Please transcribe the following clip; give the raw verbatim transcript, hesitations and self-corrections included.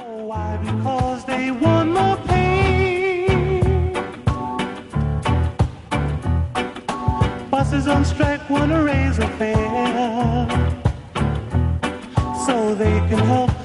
Why? Because they want more pay. Buses on strike want to raise a fare so they can help